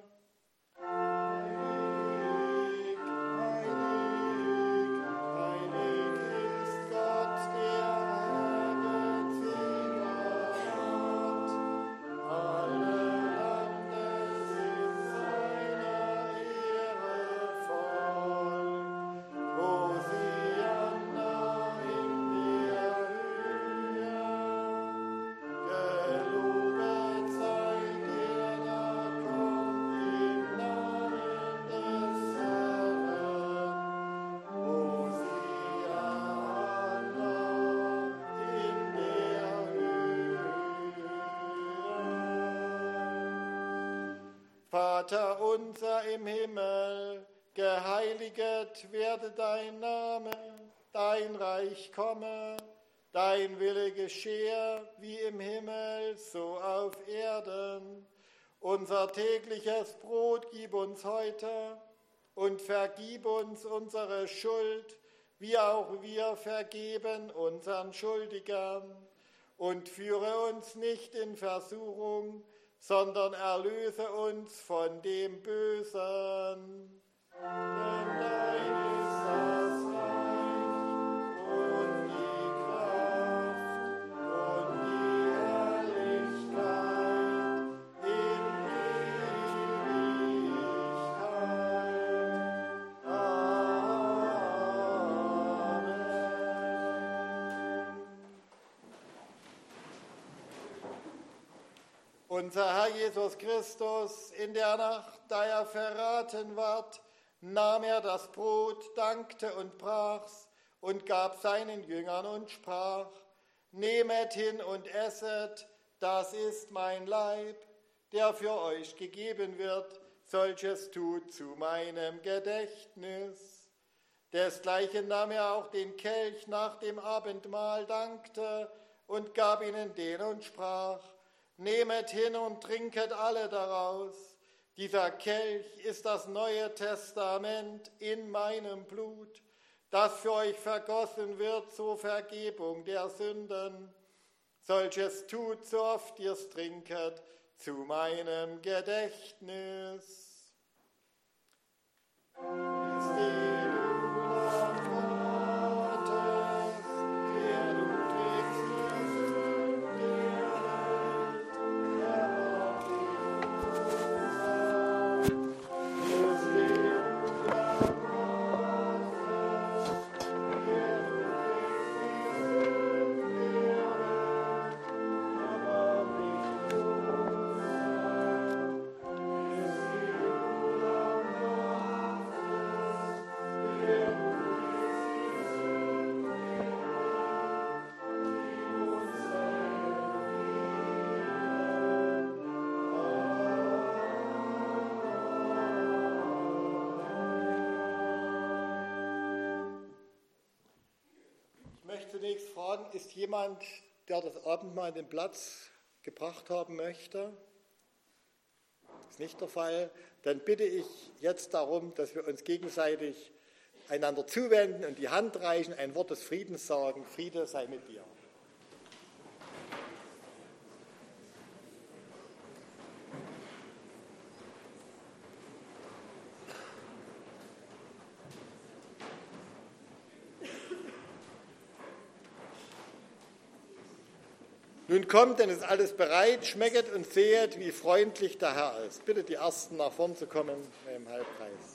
Vater unser im Himmel, geheiliget werde dein Name, dein Reich komme, Dein Wille geschehe wie im Himmel, so auf Erden. Unser tägliches Brot gib uns heute und vergib uns unsere Schuld, wie auch wir vergeben unseren Schuldigern. Und führe uns nicht in Versuchung, sondern erlöse uns von dem Bösen. Denn dein ist das Reich und die Kraft und die Herrlichkeit in Ewigkeit. Amen. Unser Herr Jesus Christus, in der Nacht, da er verraten ward, nahm er das Brot, dankte und brach's und gab seinen Jüngern und sprach: Nehmet hin und esset, das ist mein Leib, der für euch gegeben wird, solches tut zu meinem Gedächtnis. Desgleichen nahm er auch den Kelch nach dem Abendmahl, dankte und gab ihnen den und sprach: Nehmet hin und trinket alle daraus. Dieser Kelch ist das Neue Testament in meinem Blut, das für euch vergossen wird zur Vergebung der Sünden. Solches tut, so oft ihr es trinket, zu meinem Gedächtnis. Zunächst fragen, ist jemand, der das Abendmahl an den Platz gebracht haben möchte? Das ist nicht der Fall. Dann bitte ich jetzt darum, dass wir uns gegenseitig einander zuwenden und die Hand reichen, ein Wort des Friedens sagen. Friede sei mit dir. Nun kommt, denn es ist alles bereit, schmecket und sehet, wie freundlich der Herr ist. Bitte die Ersten nach vorn zu kommen im Halbkreis.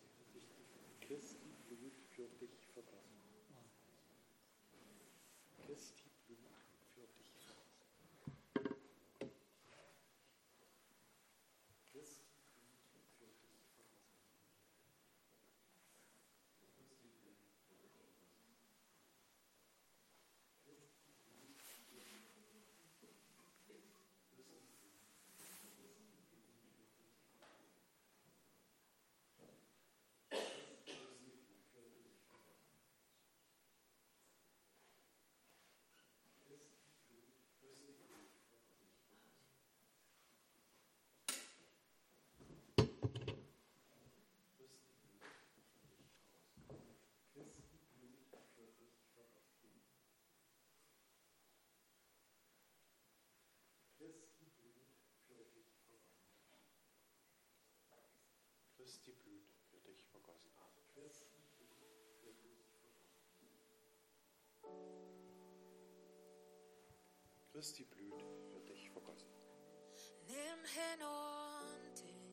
Christi Blut für dich vergossen. Christi Christi Blut für dich vergossen. Christi Blut für dich vergossen. Nimm hin und ich.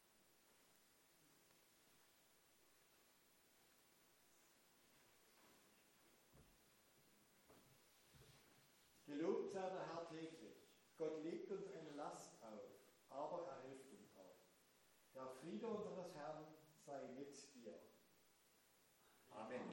Gelobt sei der Herr täglich. Gott legt uns eine Last auf, aber er hilft uns auch. Der Friede unseres Herrn sei mit dir. Amen.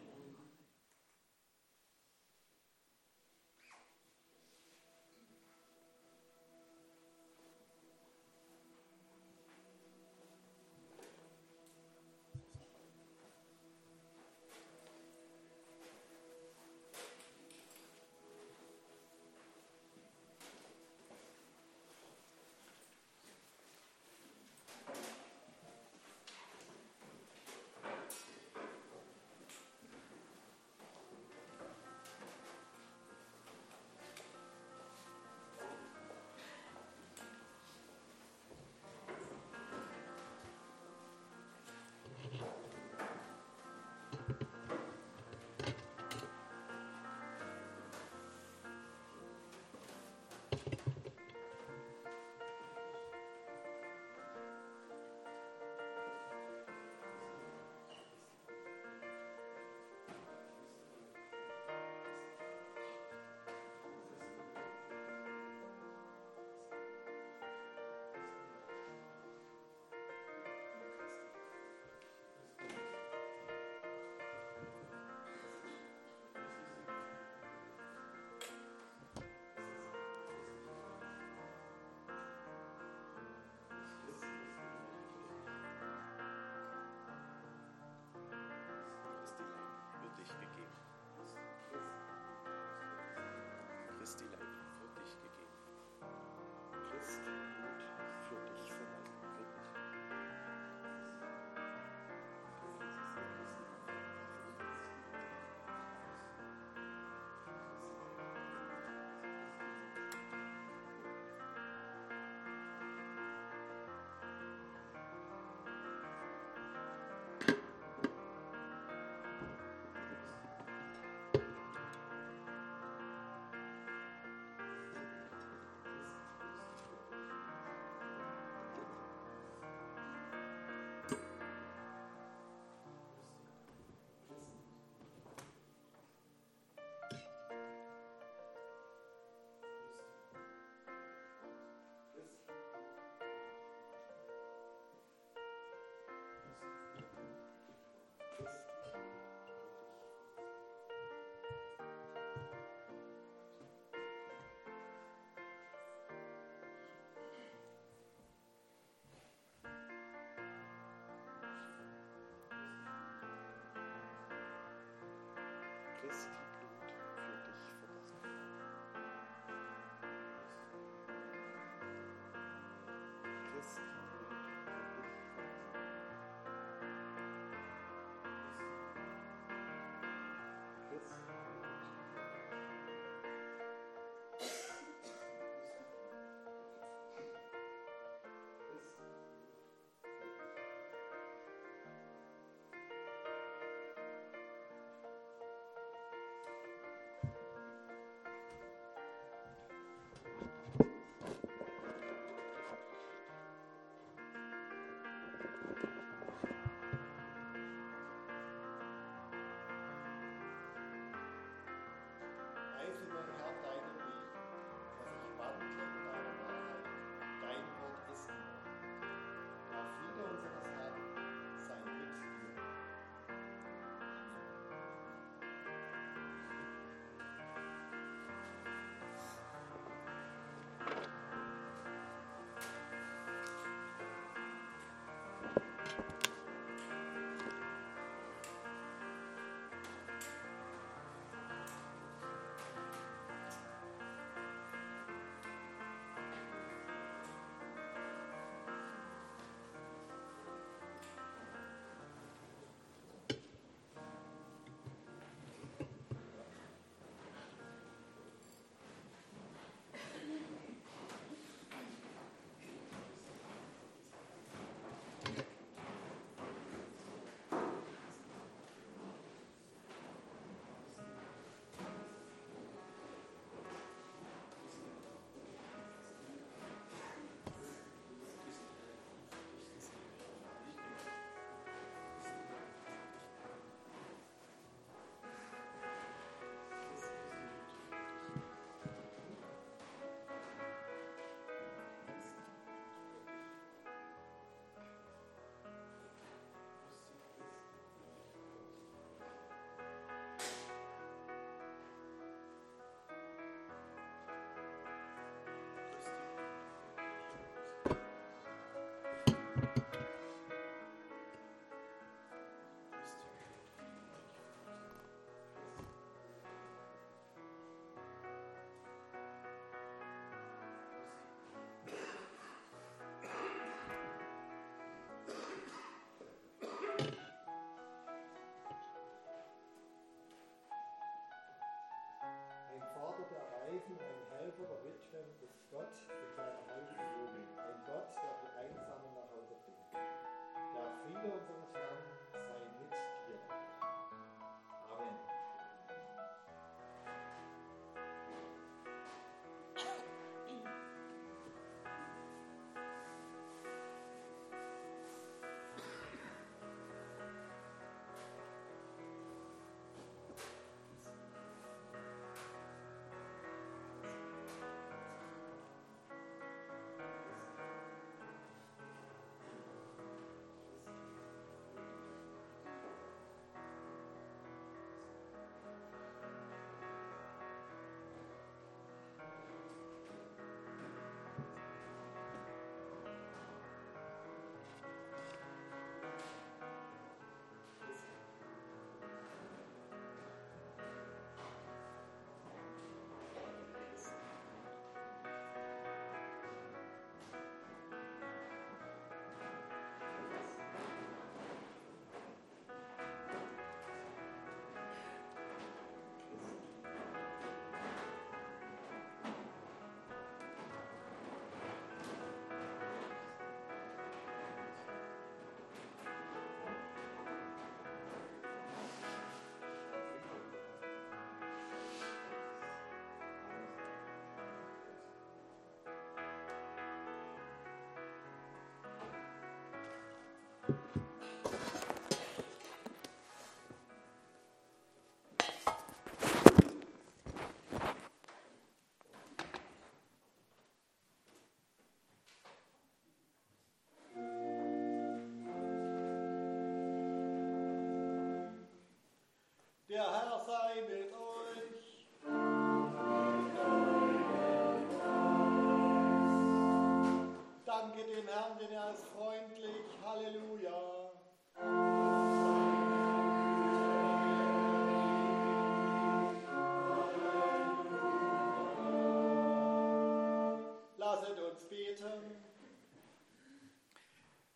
Christi Leib für dich gegeben. Christi Blut für dich vergossen. Christi Blut für dich vergossen. Christi Blut für dich vergossen.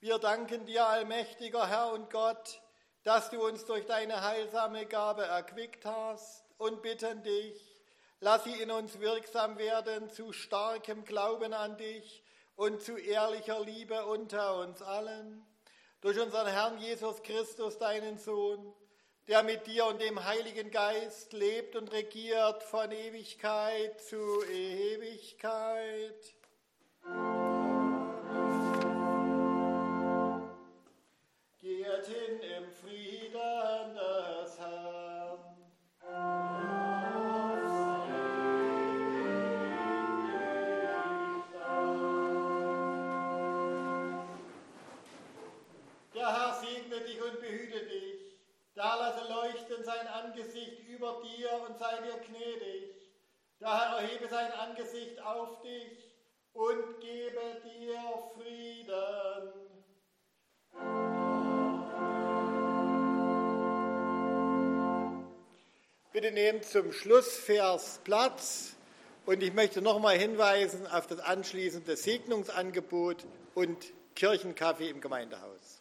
Wir danken dir, allmächtiger Herr und Gott, dass du uns durch deine heilsame Gabe erquickt hast und bitten dich, lass sie in uns wirksam werden zu starkem Glauben an dich und zu ehrlicher Liebe unter uns allen. Durch unseren Herrn Jesus Christus, deinen Sohn, der mit dir und dem Heiligen Geist lebt und regiert von Ewigkeit zu Ewigkeit. Geht hin im Frieden des Herrn. Der Herr segne dich und behüte dich. Da lasse leuchten sein Angesicht über dir und sei dir gnädig. Der Herr erhebe sein Angesicht auf dich und gebe dir Frieden. Bitte nehmt zum Schlussvers Platz und ich möchte nochmal hinweisen auf das anschließende Segnungsangebot und Kirchenkaffee im Gemeindehaus.